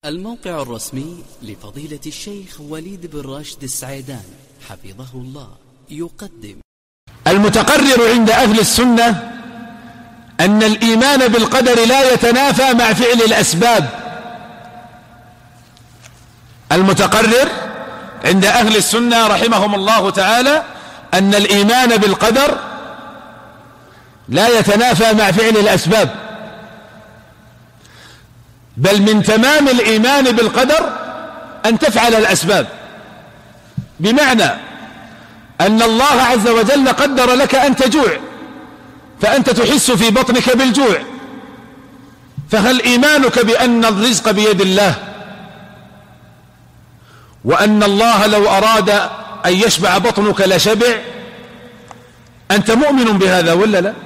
الموقع الرسمي لفضيلة الشيخ وليد بن راشد السعيدان حفظه الله يقدم. المتقرر عند أهل السنة أن الإيمان بالقدر لا يتنافى مع فعل الأسباب. المتقرر عند أهل السنة رحمهم الله تعالى أن الإيمان بالقدر لا يتنافى مع فعل الأسباب، بل من تمام الإيمان بالقدر أن تفعل الأسباب، بمعنى أن الله عز وجل قدر لك أن تجوع فأنت تحس في بطنك بالجوع، فهل إيمانك بأن الرزق بيد الله وأن الله لو أراد أن يشبع بطنك لشبع؟ أنت مؤمن بهذا ولا لا؟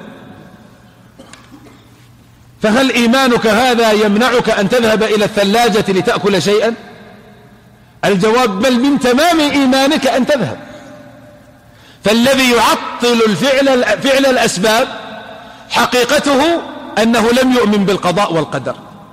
فهل إيمانك هذا يمنعك أن تذهب إلى الثلاجة لتأكل شيئا؟ الجواب بل من تمام إيمانك أن تذهب. فالذي يعطل فعل الأسباب حقيقته أنه لم يؤمن بالقضاء والقدر.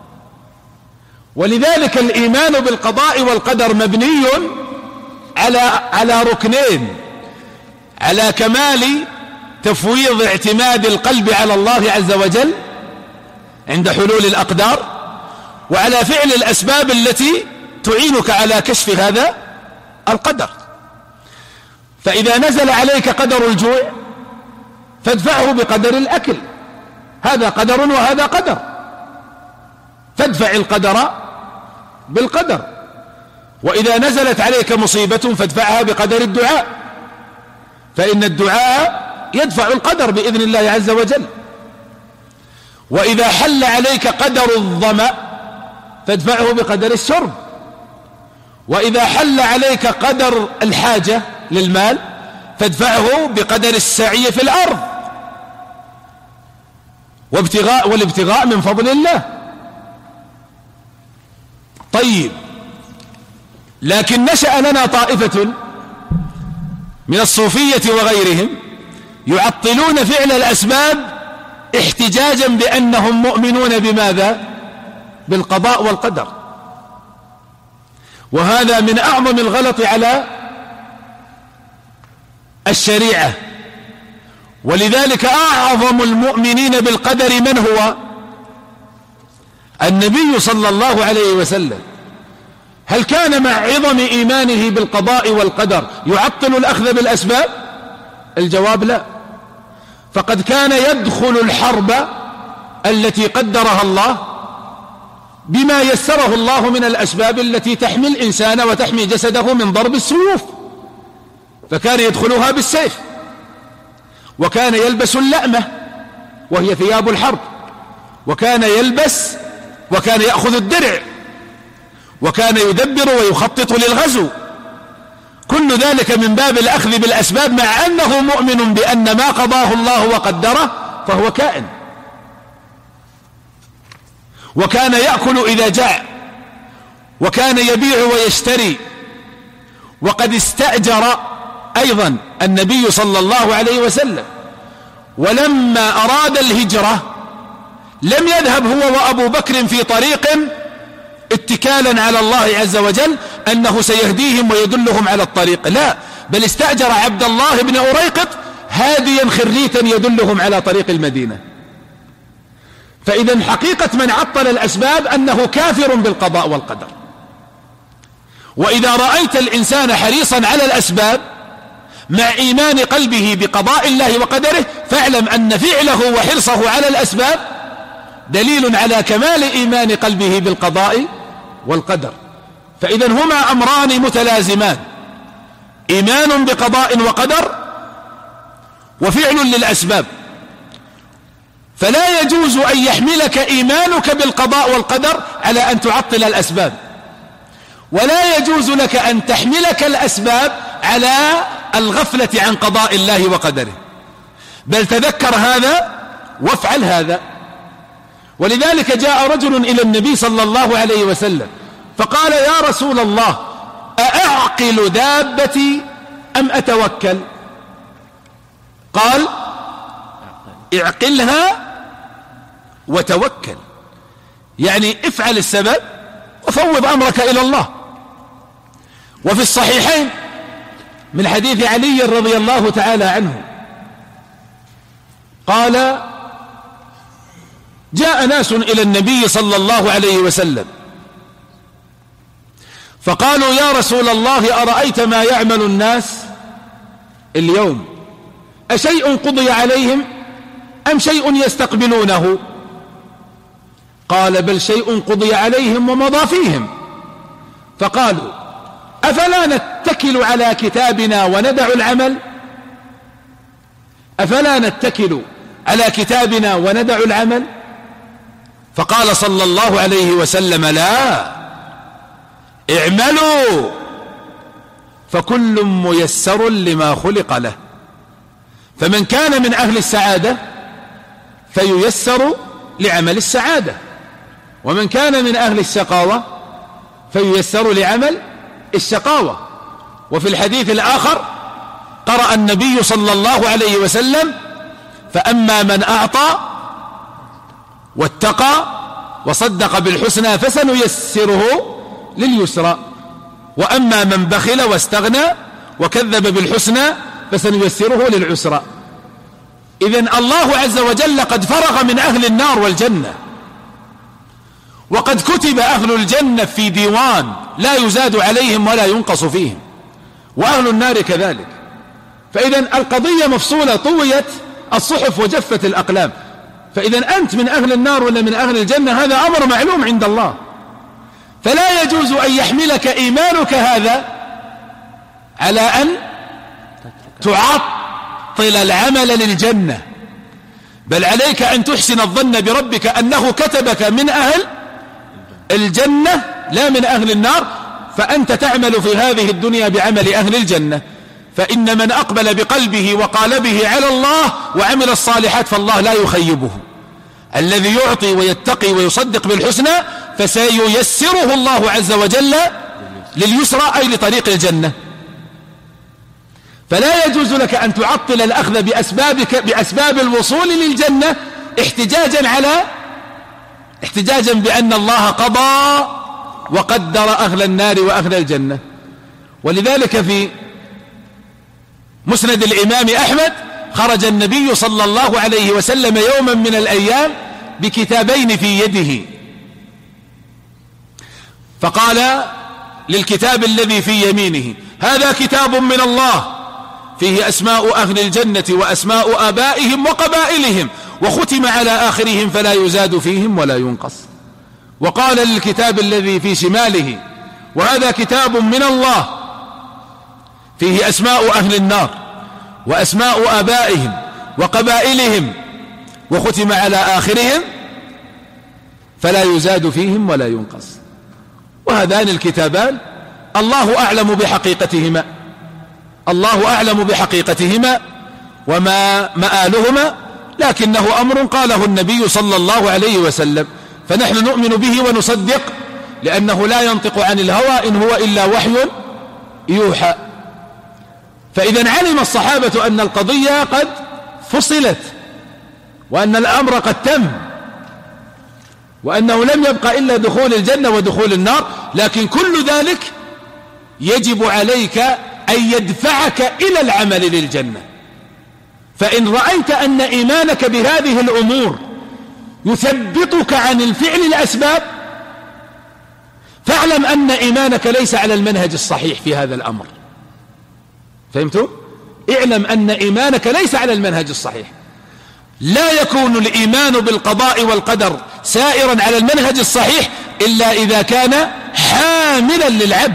ولذلك الإيمان بالقضاء والقدر مبني على ركنين: على كمال تفويض اعتماد القلب على الله عز وجل عند حلول الأقدار، وعلى فعل الأسباب التي تعينك على كشف هذا القدر. فإذا نزل عليك قدر الجوع فادفعه بقدر الأكل، هذا قدر وهذا قدر، فادفع القدر بالقدر. وإذا نزلت عليك مصيبة فادفعها بقدر الدعاء، فإن الدعاء يدفع القدر بإذن الله عز وجل. وإذا حل عليك قدر الظمأ فادفعه بقدر الشرب. وإذا حل عليك قدر الحاجة للمال فادفعه بقدر السعي في الأرض والابتغاء من فضل الله. طيب، لكن نشأ لنا طائفة من الصوفية وغيرهم يعطلون فعل الأسباب احتجاجا بأنهم مؤمنون بماذا؟ بالقضاء والقدر. وهذا من أعظم الغلط على الشريعة. ولذلك أعظم المؤمنين بالقدر من هو؟ النبي صلى الله عليه وسلم. هل كان مع عظم إيمانه بالقضاء والقدر يعطل الأخذ بالأسباب؟ الجواب لا. فقد كان يدخل الحرب التي قدرها الله بما يسره الله من الأسباب التي تحمي الإنسان وتحمي جسده من ضرب السيوف، فكان يدخلها بالسيف، وكان يلبس اللأمة وهي ثياب الحرب، وكان يأخذ الدرع، وكان يدبر ويخطط للغزو. كل ذلك من باب الأخذ بالأسباب، مع أنه مؤمن بأن ما قضاه الله وقدره فهو كائن. وكان يأكل إذا جاع، وكان يبيع ويشتري. وقد استأجر أيضا النبي صلى الله عليه وسلم، ولما أراد الهجرة لم يذهب هو وأبو بكر في طريق اتكالا على الله عز وجل أنه سيهديهم ويدلهم على الطريق، لا، بل استأجر عبد الله بن أريقط هاديا خريتا يدلهم على طريق المدينة. فإذا حقيقة من عطل الأسباب أنه كافر بالقضاء والقدر. وإذا رأيت الإنسان حريصا على الأسباب مع إيمان قلبه بقضاء الله وقدره، فاعلم أن فعله وحرصه على الأسباب دليل على كمال إيمان قلبه بالقضاء والقدر. فإذا هما أمران متلازمان: إيمان بقضاء وقدر وفعل للأسباب. فلا يجوز أن يحملك إيمانك بالقضاء والقدر على أن تعطل الأسباب، ولا يجوز لك أن تحملك الأسباب على الغفلة عن قضاء الله وقدره، بل تذكر هذا وافعل هذا. ولذلك جاء رجل إلى النبي صلى الله عليه وسلم فقال: يا رسول الله، أأعقل دابتي أم أتوكل؟ قال: اعقلها وتوكل، يعني افعل السبب وفوض أمرك إلى الله. وفي الصحيحين من حديث علي رضي الله تعالى عنه قال: جاء ناس إلى النبي صلى الله عليه وسلم فقالوا: يا رسول الله، أرأيت ما يعمل الناس اليوم، أشيء قضي عليهم أم شيء يستقبلونه؟ قال: بل شيء قضي عليهم ومضى فيهم. فقالوا: أفلا نتكل على كتابنا وندع العمل؟ أفلا نتكل على كتابنا وندع العمل؟ فقال صلى الله عليه وسلم: لا، اعملوا فكل ميسر لما خلق له. فمن كان من أهل السعادة فييسر لعمل السعادة، ومن كان من أهل الشقاوة فييسر لعمل الشقاوة. وفي الحديث الآخر قرأ النبي صلى الله عليه وسلم: فأما من أعطى واتقى وصدق بالحسنى فسنيسره لليسرى، وأما من بخل واستغنى وكذب بالحسنى فسنيسره للعسرى. إذن الله عز وجل قد فرغ من أهل النار والجنة، وقد كتب أهل الجنة في ديوان لا يزاد عليهم ولا ينقص فيهم، وأهل النار كذلك. فإذن القضية مفصولة، طويت الصحف وجفت الأقلام. فإذن أنت من أهل النار ولا من أهل الجنة هذا أمر معلوم عند الله، فلا يجوز أن يحملك إيمانك هذا على أن تعطل العمل للجنة، بل عليك أن تحسن الظن بربك أنه كتبك من أهل الجنة لا من أهل النار، فأنت تعمل في هذه الدنيا بعمل أهل الجنة. فإن من أقبل بقلبه وقالبه على الله وعمل الصالحات فالله لا يخيبه. الذي يعطي ويتقي ويصدق بالحسنى فسييسره الله عز وجل لليسرى، أي لطريق الجنة. فلا يجوز لك أن تعطل الأخذ بأسباب الوصول للجنة احتجاجا بأن الله قضى وقدر أهل النار وأهل الجنة. ولذلك في مسند الإمام أحمد خرج النبي صلى الله عليه وسلم يوما من الأيام بكتابين في يده، فقال للكتاب الذي في يمينه: هذا كتاب من الله فيه أسماء أهل الجنة وأسماء آبائهم وقبائلهم، وختم على آخرهم فلا يزاد فيهم ولا ينقص. وقال للكتاب الذي في شماله: وهذا كتاب من الله فيه أسماء أهل النار وأسماء آبائهم وقبائلهم، وختم على آخرهم فلا يزاد فيهم ولا ينقص. وهذان الكتابان الله أعلم بحقيقتهما، الله أعلم بحقيقتهما وما مآلهما، لكنه أمر قاله النبي صلى الله عليه وسلم، فنحن نؤمن به ونصدق، لأنه لا ينطق عن الهوى إن هو إلا وحي يوحى. فإذا علم الصحابة أن القضية قد فصلت، وأن الأمر قد تم، وأنه لم يبقى إلا دخول الجنة ودخول النار. لكن كل ذلك يجب عليك أن يدفعك إلى العمل للجنة. فإن رأيت أن إيمانك بهذه الأمور يثبطك عن الفعل الأسباب، فاعلم أن إيمانك ليس على المنهج الصحيح في هذا الأمر. فهمتم؟ اعلم أن إيمانك ليس على المنهج الصحيح. لا يكون الإيمان بالقضاء والقدر سائرا على المنهج الصحيح إلا إذا كان حاملا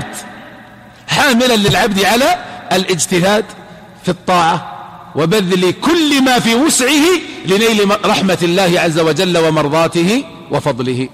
للعبد على الاجتهاد في الطاعة وبذل كل ما في وسعه لنيل رحمة الله عز وجل ومرضاته وفضله.